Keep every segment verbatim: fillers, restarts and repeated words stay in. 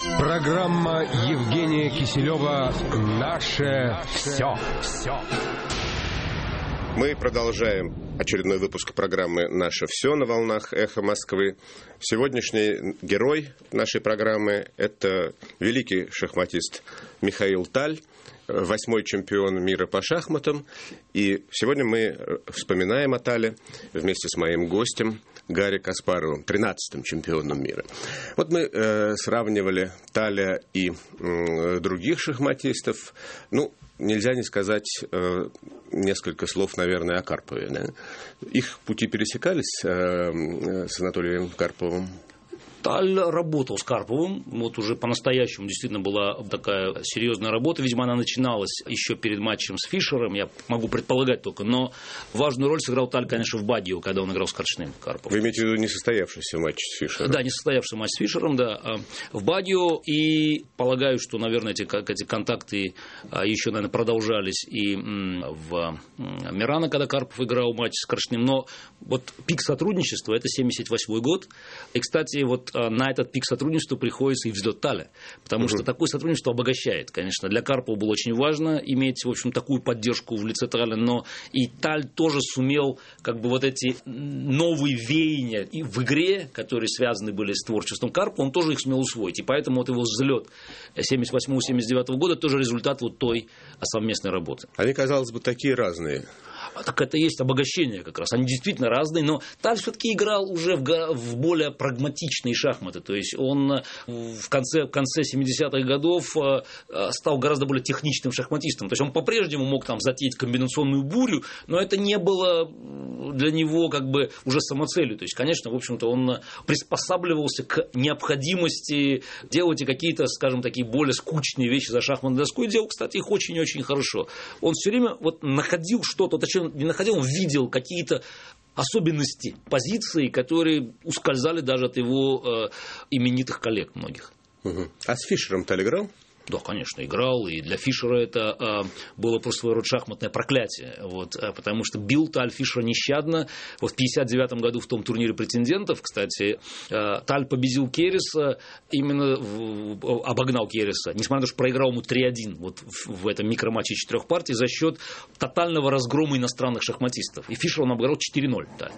Программа Евгения Киселева «Наше все». все. Мы продолжаем очередной выпуск программы «Наше все» на волнах «Эхо Москвы». Сегодняшний герой нашей программы – это великий шахматист Михаил Таль, восьмой чемпион мира по шахматам. И сегодня мы вспоминаем о Тале вместе с моим гостем Гарри Каспаровым, тринадцатым чемпионом мира. Вот мы э, сравнивали Таля и э, других шахматистов. Ну, нельзя не сказать э, несколько слов, наверное, о Карпове. Да? Их пути пересекались э, с Анатолием Карповым? Таль работал с Карповым, вот уже по-настоящему действительно была такая серьезная работа, видимо, она начиналась еще перед матчем с Фишером, я могу предполагать только, но важную роль сыграл Таль, конечно, в Бадио, когда он играл с Корчным, Карпов. Вы имеете в виду несостоявшийся матч с Фишером? Да, несостоявшийся матч с Фишером, да, в Бадио, и полагаю, что, наверное, эти, эти контакты еще, наверное, продолжались и в Мирано, когда Карпов играл матч с Корчным, но вот пик сотрудничества – это семьдесят восьмой год, и, кстати, вот на этот пик сотрудничества приходится и взлет Таля, потому угу. что такое сотрудничество обогащает, конечно. Для Карпова было очень важно иметь, в общем, такую поддержку в лице Таля, но и Таль тоже сумел, как бы, вот эти новые веяния и в игре, которые связаны были с творчеством Карпова, он тоже их сумел усвоить, и поэтому вот его взлет семьдесят восьмого — семьдесят девятого года тоже результат вот той совместной работы. Они, казалось бы, такие разные. Так это есть обогащение как раз. Они действительно разные, но Таль все-таки играл уже в, в более прагматичные шахматы. То есть он в конце, в конце семидесятых годов стал гораздо более техничным шахматистом. То есть он по-прежнему мог там затеять комбинационную бурю, но это не было для него как бы уже самоцелью. То есть, конечно, в общем-то, он приспосабливался к необходимости делать и какие-то, скажем, такие более скучные вещи за шахматной доской. Делал, кстати, их очень и очень хорошо. Он все время вот находил что-то, точнее, не находил, он видел какие-то особенности позиции, которые ускользали даже от его э, именитых коллег многих. Угу. А с Фишером Таль играл? Да, конечно, играл, и для Фишера это э, было просто своего рода шахматное проклятие, вот, э, потому что бил Таль Фишера нещадно. Вот в пятьдесят девятом году в том турнире претендентов, кстати, э, Таль победил Кереса, именно в, в, обогнал Кереса, несмотря на то, что проиграл ему три один вот, в, в этом микроматче четырех партий за счет тотального разгрома иностранных шахматистов. И Фишер он обыграл четыре ноль. Таль.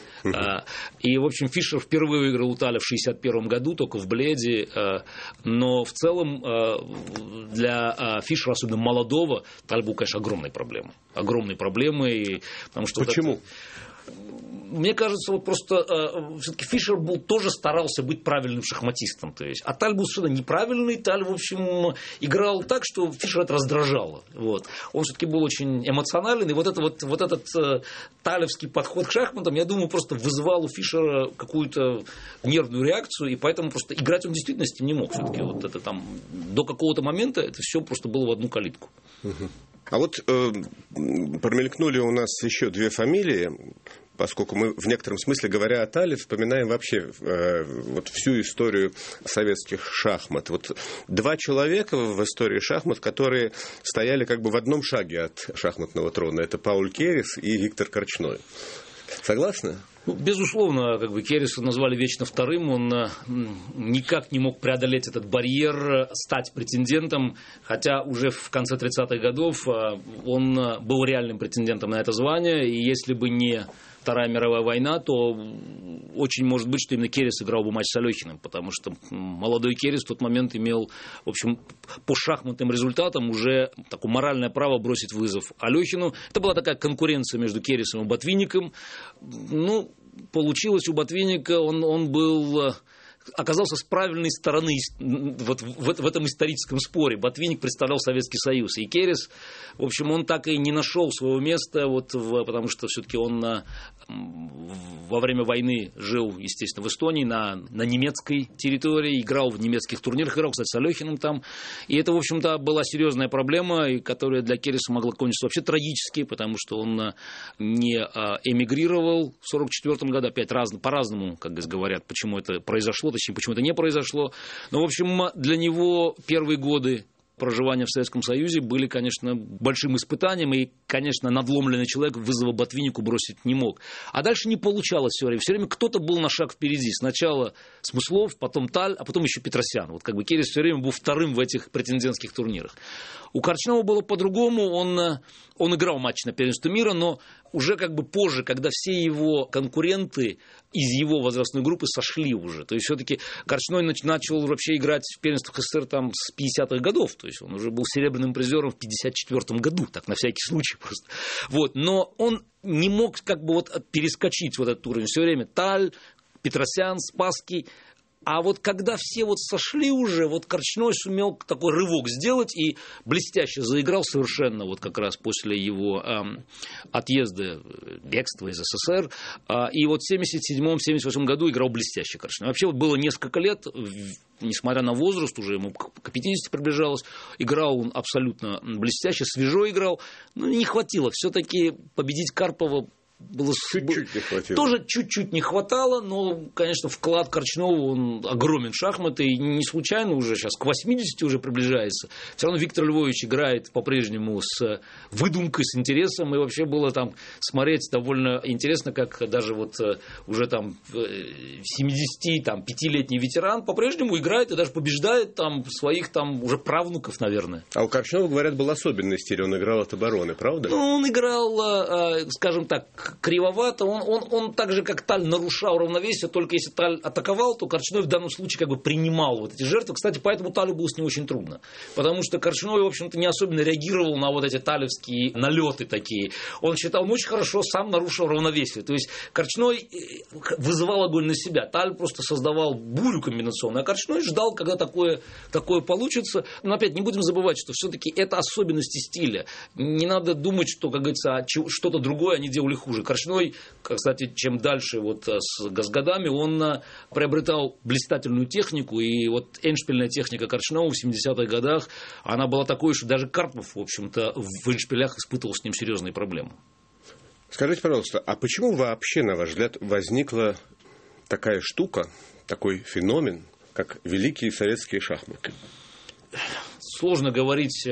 И, в общем, Фишер впервые выиграл у Таля в шестьдесят первом году, только в Бледе. Но в целом для Фишера, особенно молодого, Таль был, конечно, огромной проблемой. Огромной проблемой. Потому что почему? Вот это... Мне кажется, вот просто э, все-таки Фишер был, тоже старался быть правильным шахматистом. То есть, а Таль был совершенно неправильный. Таль, в общем, играл так, что Фишер это раздражало. Вот. Он все-таки был очень эмоционален. И вот, это, вот, вот этот э, талевский подход к шахматам, я думаю, просто вызывал у Фишера какую-то нервную реакцию. И поэтому просто играть он в действительности не мог. Все-таки вот это там, до какого-то момента это все просто было в одну калитку. А вот э, промелькнули у нас еще две фамилии, поскольку мы в некотором смысле, говоря о Тале, вспоминаем вообще э, вот всю историю советских шахмат. Вот два человека в истории шахмат, которые стояли как бы в одном шаге от шахматного трона. Это Пауль Керес и Виктор Корчной. Согласны? Ну, безусловно, как бы Кереса назвали вечно вторым, он никак не мог преодолеть этот барьер, стать претендентом, хотя уже в конце тридцатых годов он был реальным претендентом на это звание, и если бы не Вторая мировая война, то очень может быть, что именно Керес играл бы матч с Алехиным, потому что молодой Керес в тот момент имел, в общем, по шахматным результатам уже такое моральное право бросить вызов Алехину. Это была такая конкуренция между Кересом и Ботвинником. Ну, получилось у Ботвинника, он, он был... оказался с правильной стороны вот в, в этом историческом споре. Ботвинник представлял Советский Союз. И Керес, в общем, он так и не нашел своего места, вот, в, потому что все-таки он на, во время войны жил, естественно, в Эстонии, на, на немецкой территории, играл в немецких турнирах, играл, кстати, с Алехиным там. И это, в общем-то, была серьезная проблема, которая для Кереса могла кончиться вообще трагически, потому что он не эмигрировал в сорок четвёртом году, опять раз, по-разному, как говорят, почему это произошло, точнее, почему это не произошло. Но, в общем, для него первые годы проживания в Советском Союзе были, конечно, большим испытанием, и, конечно, надломленный человек вызова Ботвиннику бросить не мог. А дальше не получалось все время. Все время кто-то был на шаг впереди. Сначала Смыслов, потом Таль, а потом еще Петросян. Вот как бы Керес все время был вторым в этих претендентских турнирах. У Корчнова было по-другому. Он, он играл матч на первенство мира, но уже как бы позже, когда все его конкуренты из его возрастной группы сошли уже. То есть все-таки Корчной начал вообще играть в первенствах СССР там с пятидесятых годов. То есть он уже был серебряным призером в пятьдесят четвёртом году, так на всякий случай просто. Вот. Но он не мог как бы вот перескочить вот этот уровень. Все время Таль, Петросян, Спасский. А вот когда все вот сошли уже, вот Корчной сумел такой рывок сделать и блестяще заиграл совершенно вот как раз после его эм, отъезда, бегства из СССР. Э, и вот в семьдесят седьмом — семьдесят восьмом году играл блестяще Корчной. Вообще вот было несколько лет, несмотря на возраст, уже ему к пятидесяти приближалось, играл он абсолютно блестяще, свежо играл. Но не хватило. Все-таки победить Карпова было чуть-чуть не хватило. Тоже чуть-чуть не хватало, но, конечно, вклад Корчнова, он огромен в шахматы, и не случайно уже сейчас к восьмидесяти уже приближается. Все равно Виктор Львович играет по-прежнему с выдумкой, с интересом, и вообще было там смотреть довольно интересно, как даже вот уже там семидесятипятилетний ветеран по-прежнему играет и даже побеждает там своих там уже правнуков, наверное. А у Корчнова, говорят, был особенный стиль, он играл от обороны, правда? Ну, он играл, скажем так, кривовато, он, он, он так же, как Таль, нарушал равновесие, только если Таль атаковал, то Корчной в данном случае как бы принимал вот эти жертвы. Кстати, поэтому Талю было с ним очень трудно, потому что Корчной, в общем-то, не особенно реагировал на вот эти талевские налеты такие. Он считал, ну, очень хорошо, сам нарушил равновесие. То есть Корчной вызывал огонь на себя, Таль просто создавал бурю комбинационную, а Корчной ждал, когда такое, такое получится. Но опять не будем забывать, что все-таки это особенности стиля. Не надо думать, что, как говорится, что-то другое они делали хуже. Корчной, кстати, чем дальше вот с годами, он приобретал блистательную технику, и вот эндшпильная техника Корчнова в семидесятых годах, она была такой, что даже Карпов, в общем-то, в эндшпилях испытывал с ним серьезные проблемы. Скажите, пожалуйста, а почему вообще, на ваш взгляд, возникла такая штука, такой феномен, как великие советские шахматы? Сложно говорить,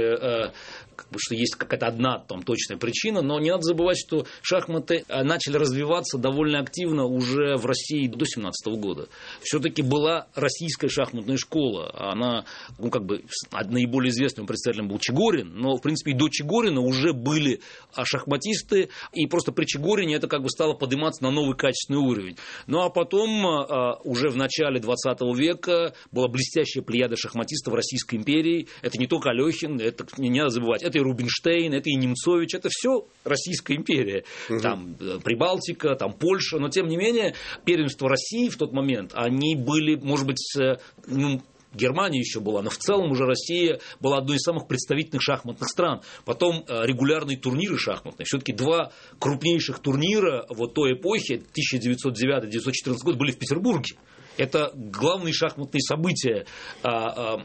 как бы, что есть какая-то одна там точная причина, но не надо забывать, что шахматы начали развиваться довольно активно уже в России до семнадцатого года. Все-таки была российская шахматная школа. Она, ну, как бы, наиболее известным представителем был Чегорин, но, в принципе, и до Чегорина уже были шахматисты, и просто при Чегорине это как бы стало подниматься на новый качественный уровень. Ну, а потом, уже в начале двадцатого века, была блестящая плеяда шахматистов Российской империи. Это не только Алехин, это не надо забывать. Это и Рубинштейн, это и Немцович, это все Российская империя. Угу. Там Прибалтика, там Польша, но тем не менее первенство России в тот момент, они были, может быть, ну, Германия еще была, но в целом уже Россия была одной из самых представительных шахматных стран. Потом регулярные турниры шахматные. Все-таки два крупнейших турнира вот той эпохи, тысяча девятьсот девятый — тысяча девятьсот четырнадцатый год, были в Петербурге. Это главные шахматные события а,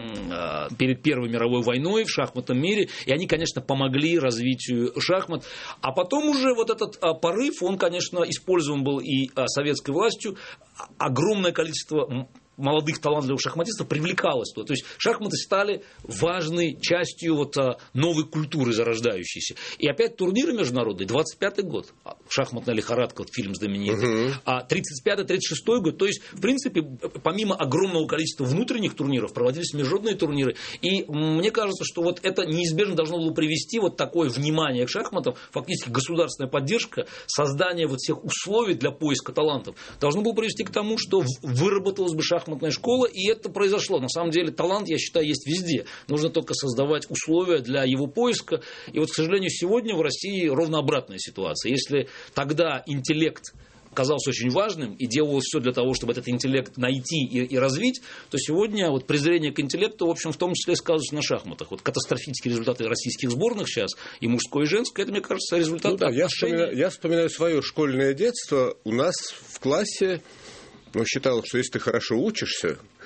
а, перед Первой мировой войной в шахматном мире. И они, конечно, помогли развитию шахмат. А потом уже вот этот а, порыв, он, конечно, использован был и а, советской властью. Огромное количество молодых талантливых шахматистов привлекалось туда. То есть шахматы стали важной частью вот новой культуры зарождающейся. И опять турниры международные. двадцать пятый год. Шахматная лихорадка, вот фильм знаменитый. Uh-huh. А тридцать пятый — тридцать шестой год. То есть, в принципе, помимо огромного количества внутренних турниров, проводились международные турниры. И мне кажется, что вот это неизбежно должно было привести вот такое внимание к шахматам, фактически государственная поддержка, создание вот всех условий для поиска талантов, должно было привести к тому, что выработалась бы шахматная шахматная школа, и это произошло. На самом деле талант, я считаю, есть везде. Нужно только создавать условия для его поиска. И вот, к сожалению, сегодня в России ровно обратная ситуация. Если тогда интеллект казался очень важным и делалось все для того, чтобы этот интеллект найти и, и развить, то сегодня вот презрение к интеллекту, в общем, в том числе сказывается на шахматах. Вот катастрофические результаты российских сборных сейчас, и мужской, и женской, это, мне кажется, результат. Ну, да, я, вспоминаю, я вспоминаю свое школьное детство. У нас в классе, ну, считалось, что если ты хорошо учишься,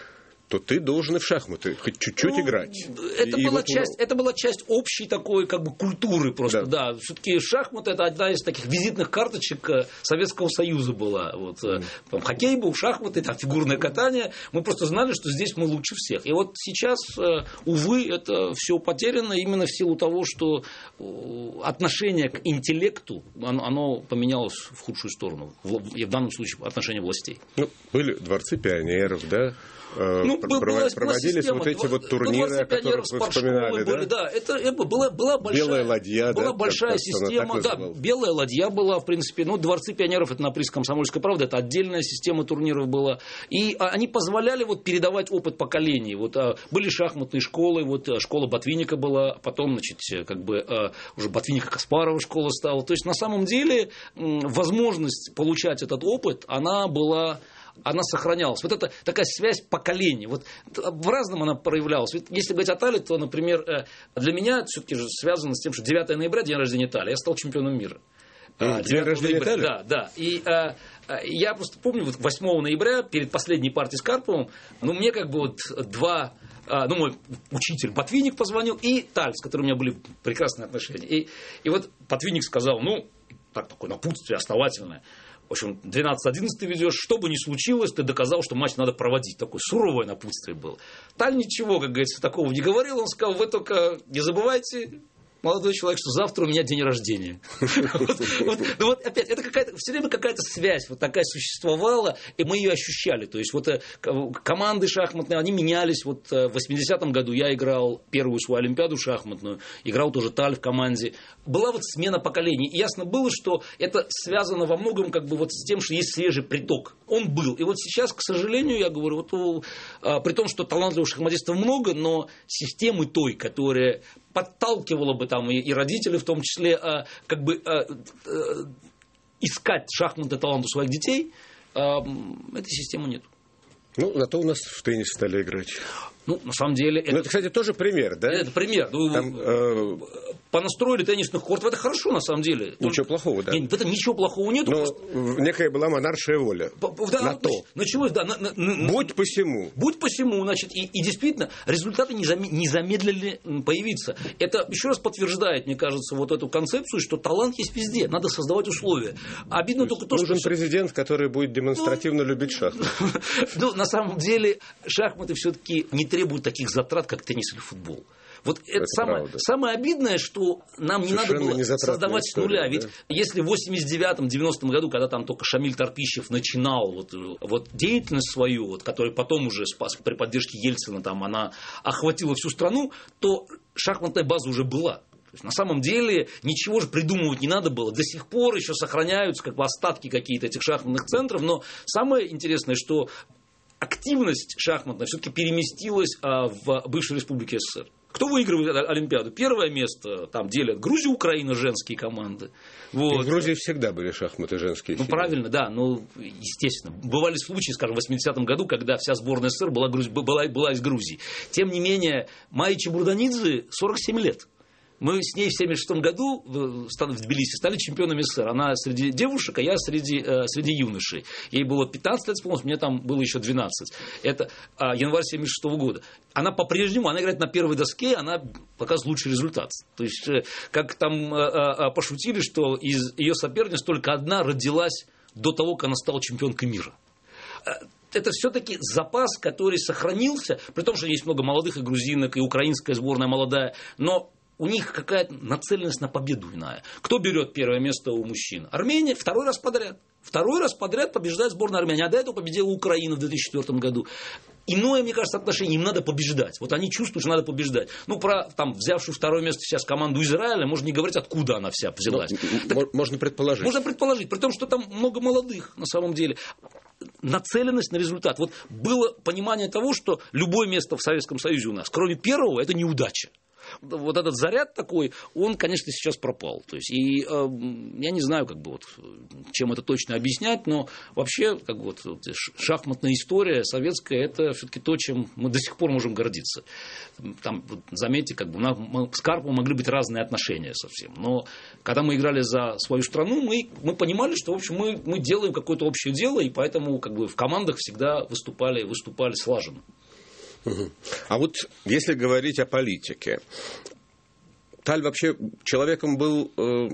то ты должен и в шахматы хоть чуть-чуть ну, играть. Это, и, была и часть, вот... это была часть общей такой как бы культуры просто, да. да. Все-таки шахматы — это одна из таких визитных карточек Советского Союза была. Вот, mm. там, хоккей был, шахматы, там, фигурное катание. Мы просто знали, что здесь мы лучше всех. И вот сейчас, увы, это все потеряно именно в силу того, что отношение к интеллекту, оно, оно поменялось в худшую сторону. В, в данном случае отношение властей. Ну, были дворцы пионеров, да? Ну, проводились была, была вот эти вот турниры, о которых вы вспоминали, были, да? да, это, это была, была большая, белая ладья, была да, большая как, система, да, белая ладья была, в принципе, ну, дворцы пионеров, это на приз «Комсомольской правды», это отдельная система турниров была, и они позволяли вот передавать опыт поколений, вот были шахматные школы, вот школа Ботвинника была, потом, значит, как бы уже Ботвинника-Каспарова школа стала, то есть на самом деле возможность получать этот опыт, она была... она сохранялась. Вот это такая связь поколений. Вот в разном она проявлялась. Ведь если говорить о Тале, то, например, для меня все-таки же связано с тем, что девятое ноября, день рождения Тали, я стал чемпионом мира. Mm, день рождения Тали? Да, да. И а, я просто помню, вот восьмого ноября, перед последней партией с Карповым, ну, мне как бы вот два... Ну, мой учитель Ботвинник позвонил, и Таль, с которым у меня были прекрасные отношения. И, и вот Ботвинник сказал, ну, так, такое напутствие основательное. В общем, двенадцать-одиннадцать ты ведешь, что бы ни случилось, ты доказал, что матч надо проводить. Такое суровое напутствие было. Таль ничего, как говорится, такого не говорил. Он сказал, вы только не забывайте, молодой человек, что завтра у меня день рождения. Ну вот опять, это какая-то, все время какая-то связь вот такая существовала, и мы ее ощущали. То есть вот команды шахматные, они менялись. Вот в восьмидесятом году я играл первую свою олимпиаду шахматную, играл тоже Таль в команде. Была вот смена поколений. И ясно было, что это связано во многом как бы вот с тем, что есть свежий приток. Он был. И вот сейчас, к сожалению, я говорю, вот, при том, что талантливых шахматистов много, но системы той, которая подталкивала бы там и, и родители в том числе а, как бы а, а, искать шахматы талант у своих детей, а, этой системы нет. Ну, зато у нас в теннис стали играть. Ну, на самом деле... Это, это кстати, тоже пример, да? Это пример. Там, э... Понастроили теннисных кортов. Это хорошо, на самом деле. Ничего Только... плохого, да? Нет, в этом ничего плохого нет. Но просто... некая была монаршая воля да, на то. Началось, да. На, на, будь посему. Будь посему, значит. И, и действительно, результаты не, зам... не замедлили появиться. Это еще раз подтверждает, мне кажется, вот эту концепцию, что талант есть везде. Надо создавать условия. Обидно то только то, нужен что... президент, который будет демонстративно любить шахматы. Ну, на самом деле, шахматы все-таки не требуют таких затрат, как теннис или футбол. Вот это, это самое, самое обидное, что нам не Совершенно надо было создавать история, с нуля. Ведь да? если в восемьдесят девятом — девяностом году, когда там только Шамиль Торпищев начинал вот, вот деятельность свою, вот, которую потом уже спас при поддержке Ельцина, там, она охватила всю страну, то шахматная база уже была. То есть, на самом деле ничего же придумывать не надо было. До сих пор еще сохраняются как бы остатки какие-то этих шахматных центров. Но самое интересное, что активность шахматная все-таки переместилась а, в бывшей республике СССР. Кто выигрывает Олимпиаду? Первое место там делят Грузия, Украина, женские команды. Вот. В Грузии всегда были шахматы женские. Ну, правильно, да. Ну, естественно. Бывали случаи, скажем, в восьмидесятом году, когда вся сборная СССР была, была, была из Грузии. Тем не менее, Майя Чебурданидзе сорок семь лет. Мы с ней в семьдесят шестом году в Тбилиси стали чемпионами СССР. Она среди девушек, а я среди, э, среди юношей. Ей было пятнадцать лет, вспомнилось, мне там было еще двенадцать. Это э, январь семьдесят шестого года. Она по-прежнему, она играет на первой доске, она показывает лучший результат. То есть, э, как там э, э, пошутили, что из ее соперниц только одна родилась до того, как она стала чемпионкой мира. Это все-таки запас, который сохранился, при том, что есть много молодых и грузинок, и украинская сборная молодая, но у них какая-то нацеленность на победу иная. Кто берет первое место у мужчин? Армения второй раз подряд. Второй раз подряд побеждает сборная Армении. А до этого победила Украина в две тысячи четвёртом году. Иное, мне кажется, отношение. Им надо побеждать. Вот они чувствуют, что надо побеждать. Ну, про там, взявшую второе место сейчас команду Израиля, можно не говорить, откуда она вся взялась. Так, можно предположить. Можно предположить. При том, что там много молодых на самом деле. Нацеленность на результат. Вот было понимание того, что любое место в Советском Союзе у нас, кроме первого, это неудача. Вот этот заряд такой, он, конечно, сейчас пропал. То есть, и э, я не знаю, как бы, вот, чем это точно объяснять, но вообще как бы, вот, шахматная история советская, это все-таки то, чем мы до сих пор можем гордиться. Там, вот, заметьте, как бы, у нас, мы, с Карповым могли быть разные отношения совсем. Но когда мы играли за свою страну, мы, мы понимали, что в общем, мы, мы делаем какое-то общее дело, и поэтому как бы, в командах всегда выступали, выступали слаженно. Угу. А вот если говорить о политике, Таль вообще человеком был, э,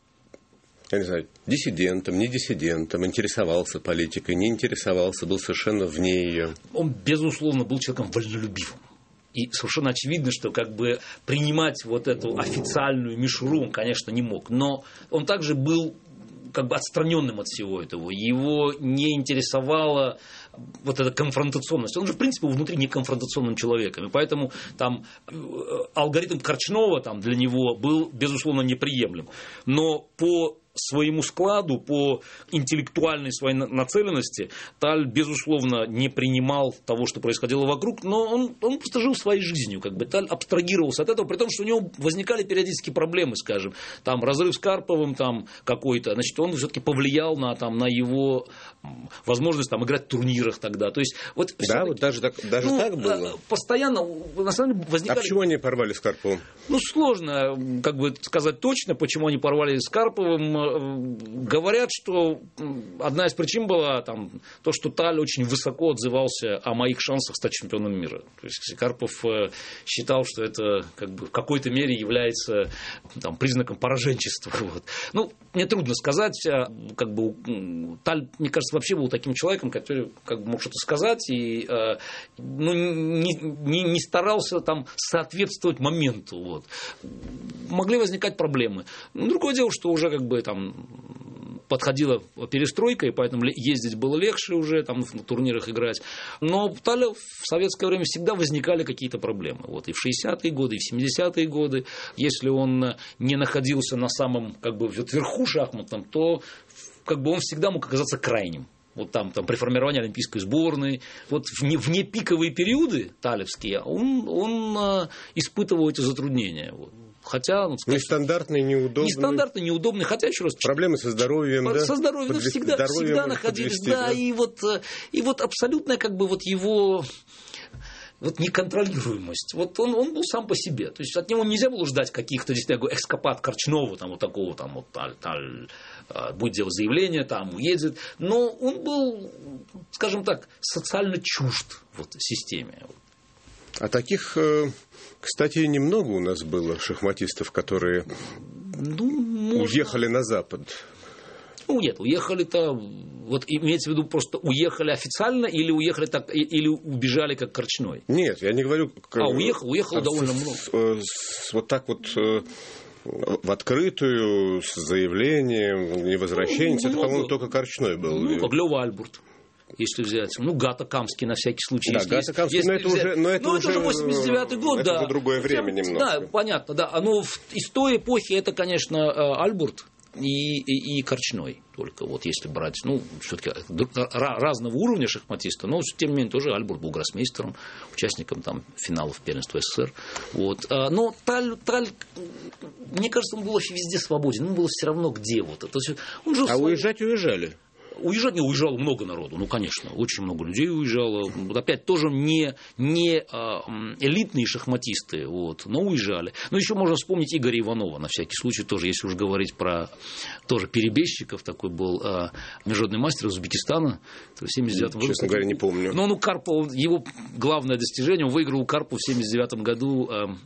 я не знаю, диссидентом, не диссидентом, интересовался политикой, не интересовался, был совершенно вне ее. Он, безусловно, был человеком вольнолюбивым. И совершенно очевидно, что как бы принимать вот эту официальную мишуру он, конечно, не мог. Но он также был как бы отстраненным от всего этого. Его не интересовала вот эта конфронтационность. Он же, в принципе, внутри не конфронтационным человеком. И поэтому там алгоритм Корчнова там, для него был, безусловно, неприемлем. Но по своему складу, по интеллектуальной своей нацеленности Таль, безусловно, не принимал того, что происходило вокруг, но он, он просто жил своей жизнью. Как бы. Таль абстрагировался от этого, при том, что у него возникали периодически проблемы, скажем, там, разрыв с Карповым там, какой-то, значит, он все-таки повлиял на, там, на его возможность там, играть в турнирах тогда. То есть, вот, да, вот даже, так, даже ну, так было? Постоянно, на самом деле, возникали... А почему они порвали с Карповым? Ну, сложно как бы сказать точно, почему они порвали с Карповым. Говорят, что одна из причин была там, то, что Таль очень высоко отзывался о моих шансах стать чемпионом мира. То есть Карпов считал, что это как бы, в какой-то мере является там, признаком пораженчества. Вот. Ну, мне трудно сказать. Как бы, Таль, мне кажется, вообще был таким человеком, который как бы, мог что-то сказать и ну, не, не, не старался там, соответствовать моменту. Вот. Могли возникать проблемы. Но другое дело, что уже как бы там подходила перестройка, и поэтому ездить было легче уже, там, на турнирах играть. Но в Тале в советское время всегда возникали какие-то проблемы. Вот, и в шестидесятые годы, и в семидесятые годы. Если он не находился на самом как бы, вот, верху шахматном, то как бы, он всегда мог оказаться крайним. Вот там, там при формировании олимпийской сборной, вот в, не, в непиковые периоды талевские он, он испытывал эти затруднения. Вот. Хотя, ну, сказать, нестандартный, неудобный. Нестандартный, неудобный, хотя еще раз... Проблемы со здоровьем, со да? Со здоровьем, ну, всегда, здоровьем всегда находились, подвести, да, да, и вот, и вот абсолютная как бы вот его... Вот неконтролируемость. Вот он, он был сам по себе. То есть от него нельзя было ждать каких-то действительно экскапат Корчнова, там, вот такого, там, вот, таль, таль, будет делать заявление, там, уедет. Но он был, скажем так, социально чужд вот, системе. А таких, кстати, немного у нас было шахматистов, которые ну, можно... уехали на Запад. Ну, нет, уехали-то, вот имеется в виду просто уехали официально или уехали так, или убежали как Корчной? Нет, я не говорю... А, уехал, уехал а, довольно с, много. С, с, вот так вот в открытую, с заявлением, невозвращенец, ну, это, по-моему, только Корчной был. Ну, как Лёва Альбурт. Если взять. Ну, Гата Камский на всякий случай. Да, если, Гата Камский, если но это взять. уже... Но это, ну, уже, это уже восемьдесят девятый год, это да. уже другое время немного. Да, понятно, да. Но в, из той эпохи это, конечно, Альбурт и, и, и Корчной. Только вот если брать, ну, все-таки разного уровня шахматиста, но, тем не менее, тоже Альбурт был гроссмейстером, участником там финалов первенства СССР. Вот. Но Таль, Таль, мне кажется, он был везде свободен, ему было все равно где вот. То есть он жил а свой... уезжать уезжали? Уезжать не уезжало много народу, ну, конечно, очень много людей уезжало. Вот опять тоже не, не элитные шахматисты, вот, но уезжали. Но еще можно вспомнить Игоря Иванова, на всякий случай, тоже, если уж говорить про тоже перебежчиков, такой был международный мастер из Узбекистана в семьдесят девятом году. Честно говоря, не помню. Но ну, Карпов, его главное достижение, он выиграл у Карпова в семьдесят девятом году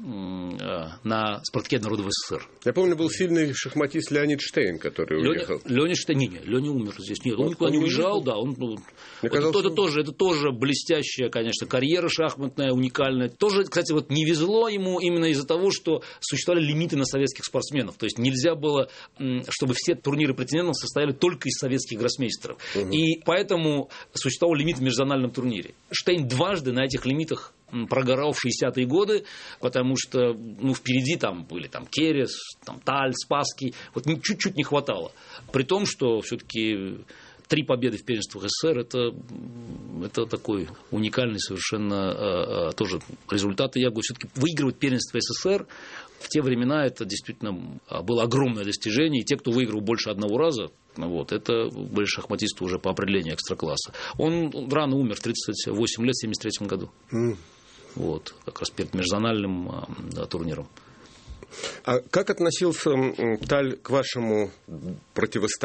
на Спартаке народов СССР. Я помню, был сильный шахматист Леонид Штейн, который Леня, уехал. Леонид Штейн, не, не, Леня умер здесь, нет. Он никуда не уезжал, да. Он, ну, это, казалось, это, тоже, это тоже блестящая, конечно, карьера шахматная, уникальная. Тоже, кстати, вот не везло ему именно из-за того, что существовали лимиты на советских спортсменов. То есть нельзя было, чтобы все турниры претендентов состояли только из советских гроссмейстеров. Угу. И поэтому существовал лимит в межзональном турнире. Штейн дважды на этих лимитах прогорал в шестидесятые годы, потому что ну, впереди там были там, Керес, там, Таль, Спасский. Вот чуть-чуть не хватало. При том, что все-таки три победы в первенствах СССР это, это такой уникальный совершенно э, тоже результат. И я говорю, все-таки выигрывать первенство СССР в те времена это действительно было огромное достижение. И те, кто выиграл больше одного раза, вот, это были шахматисты уже по определению экстракласса. Он рано умер, в тридцать восемь лет, в семьдесят третьем году. Mm. Вот, как раз перед межзональным да, турниром. А как относился Таль к вашему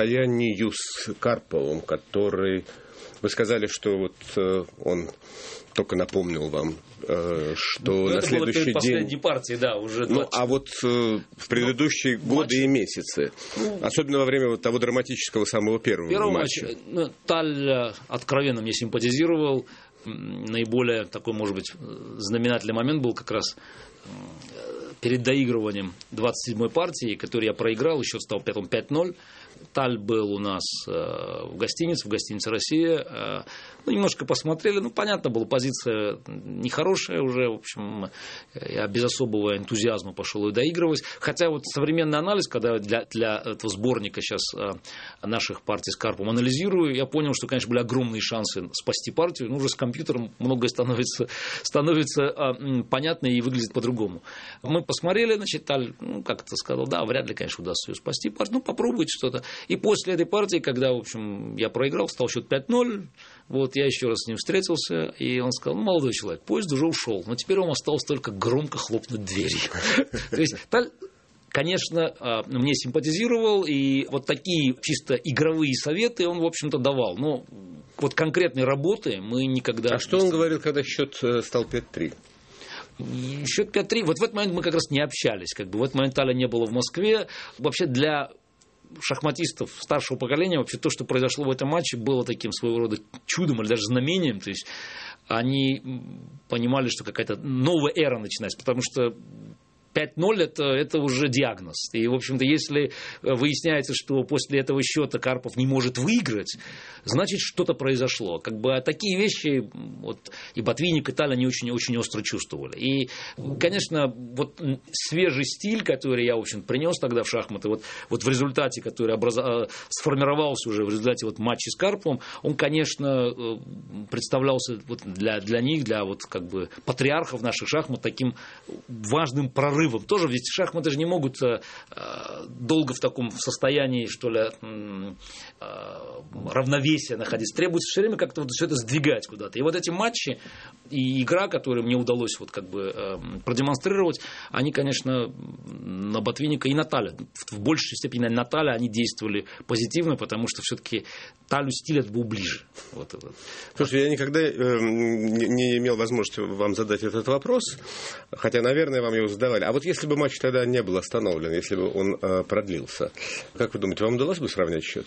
противостоянию с Карповым, который... Вы сказали, что вот он только напомнил вам, что ну, на это следующий было перед последней день... партии, да, уже Ну, а вот в предыдущие ну, годы матч... и месяцы, ну, особенно во время вот того драматического самого первого, первого матча. матча. Ну, Таль откровенно мне симпатизировал. Наиболее такой, может быть, знаменательный момент был как раз перед доигрыванием двадцать седьмой партии, которую я проиграл, счет стал потом пять ноль. Таль был у нас в гостинице, в гостинице «Россия». Ну, немножко посмотрели. Ну, понятно было, позиция нехорошая уже. В общем, я без особого энтузиазма пошел и доигрывать. Хотя вот современный анализ, когда для, для этого сборника сейчас наших партий с Карповым анализирую, я понял, что, конечно, были огромные шансы спасти партию. Ну, уже с компьютером многое становится, становится понятно и выглядит по-другому. Мы посмотрели, значит, Таль, ну, как-то сказал, да, вряд ли, конечно, удастся ее спасти партию. Ну, попробуйте что-то. И после этой партии, когда, в общем, я проиграл, стал счет пять ноль, вот я еще раз с ним встретился, и он сказал, ну, молодой человек, поезд уже ушел, но теперь вам осталось только громко хлопнуть дверью. То есть, Таль, конечно, мне симпатизировал, и вот такие чисто игровые советы он, в общем-то, давал. Но вот конкретной работы мы никогда... А что он говорил, когда счет стал пять три? Счет пять три, вот в этот момент мы как раз не общались, как бы в этот момент Таля не было в Москве. Вообще для шахматистов старшего поколения вообще то, что произошло в этом матче, было таким своего рода чудом или даже знамением. То есть они понимали, что какая-то новая эра начинается, потому что пять ноль это, это уже диагноз. И, в общем-то, если выясняется, что после этого счета Карпов не может выиграть, значит, что-то произошло. Как бы такие вещи вот, и Ботвинник, и Таль, они очень-очень остро чувствовали. И, конечно, вот свежий стиль, который я, в общем, принес тогда в шахматы, вот, вот в результате, который образ... сформировался уже в результате вот, матча с Карповым, он, конечно, представлялся вот для, для них, для вот, как бы, патриархов наших шахмат таким важным прорывом. Тоже ведь шахматы же не могут э, долго в таком состоянии, что ли, э, равновесия находиться. Требуется все время как-то вот все это сдвигать куда-то. И вот эти матчи и игра, которую мне удалось вот как бы э, продемонстрировать, они, конечно, на Ботвинника и на Таля, в большей степени на Таля они действовали позитивно, потому что все-таки Талю стиль это был ближе. Вот, вот. Слушайте, я никогда э, не имел возможности вам задать этот вопрос, хотя, наверное, вам его задавали. А вот если бы матч тогда не был остановлен, если бы он э, продлился, как вы думаете, вам удалось бы сравнять счет?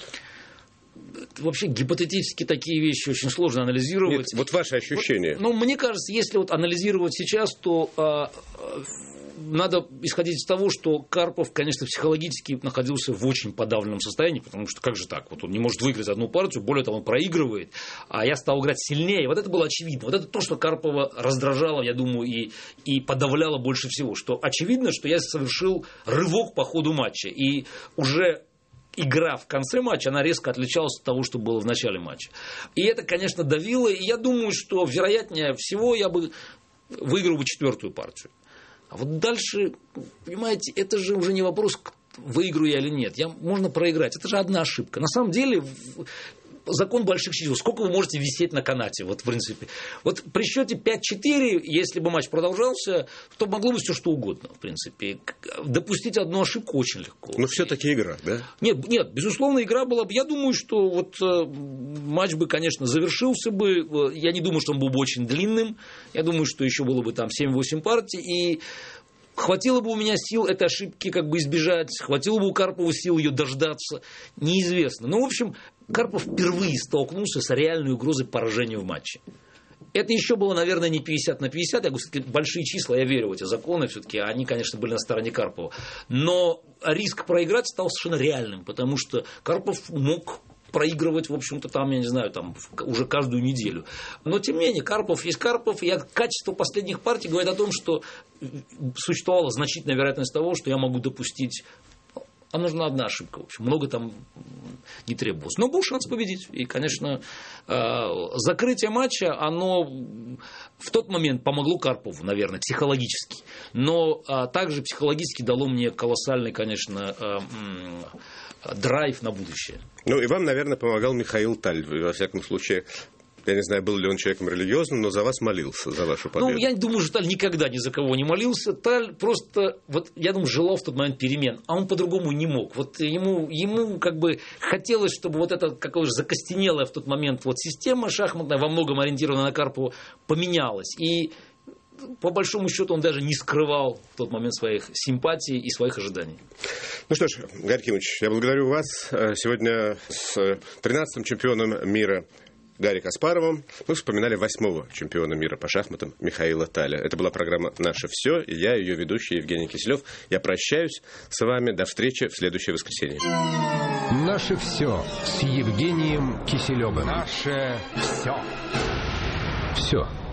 Вообще гипотетически такие вещи очень сложно анализировать. Нет, вот ваши ощущения. Вот, ну, мне кажется, если вот анализировать сейчас, то э, надо исходить из того, что Карпов, конечно, психологически находился в очень подавленном состоянии, потому что как же так? Вот он не может выиграть одну партию, более того, он проигрывает, а я стал играть сильнее. Вот это было очевидно. Вот это то, что Карпова раздражало, я думаю, и, и подавляло больше всего. Что очевидно, что я совершил рывок по ходу матча. И уже игра в конце матча, она резко отличалась от того, что было в начале матча. И это, конечно, давило. И я думаю, что, вероятнее всего, я бы выиграл бы четвертую партию. А вот дальше, понимаете, это же уже не вопрос, выиграю я или нет. Я, можно проиграть. Это же одна ошибка. На самом деле, закон больших чисел. Сколько вы можете висеть на канате? Вот, в принципе. Вот при счете пять четыре, если бы матч продолжался, то могло быть все что угодно, в принципе. Допустить одну ошибку очень легко. Но все-таки игра, да? Нет, нет, безусловно, игра была бы. Я думаю, что вот э, матч бы, конечно, завершился бы. Я не думаю, что он был бы очень длинным. Я думаю, что еще было бы там семь-восемь партий. И хватило бы у меня сил этой ошибки как бы избежать, хватило бы у Карпова сил ее дождаться, неизвестно. Но, в общем, Карпов впервые столкнулся с реальной угрозой поражения в матче. Это еще было, наверное, не пятьдесят на пятьдесят. Я говорю, все-таки большие числа, я верю в эти законы, все-таки они, конечно, были на стороне Карпова. Но риск проиграть стал совершенно реальным, потому что Карпов мог проигрывать, в общем-то, там, я не знаю, там, уже каждую неделю. Но, тем не менее, Карпов есть Карпов, и качество последних партий говорит о том, что существовала значительная вероятность того, что я могу допустить. А нужна одна ошибка, в общем, много там не требовалось. Но был шанс победить. И, конечно, закрытие матча, оно в тот момент помогло Карпову, наверное, психологически. Но также психологически дало мне колоссальный, конечно, драйв на будущее. Ну, и вам, наверное, помогал Михаил Таль, во всяком случае. я не знаю, был ли он человеком религиозным, но за вас молился, за вашу победу. Ну, я думаю, что Таль никогда ни за кого не молился. Таль просто, вот, я думаю, желал в тот момент перемен, а он по-другому не мог. Вот ему, ему как бы хотелось, чтобы вот эта какая-то закостенелая в тот момент вот система шахматная, во многом ориентированная на Карпову, поменялась. И по большому счету он даже не скрывал в тот момент своих симпатий и своих ожиданий. Ну что ж, Гарри Кимович, я благодарю вас. Сегодня с тринадцатым чемпионом мира Гарри Каспаровым мы вспоминали восьмого чемпиона мира по шахматам Михаила Таля. Это была программа «Наше все», и я, ее ведущий Евгений Киселев. Я прощаюсь с вами. До встречи в следующее воскресенье. «Наше все» с Евгением Киселевым. Наше все. Все.